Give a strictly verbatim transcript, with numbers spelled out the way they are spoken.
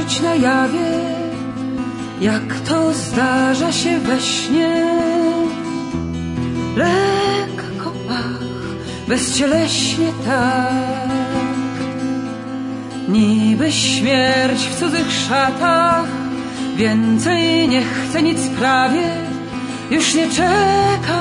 być na jawie, jak to zdarza się we śnie. Lekko, ach, bezcieleśnie tak, niby śmierć w cudzych szatach. Więcej nie chcę nic prawie, już nie czeka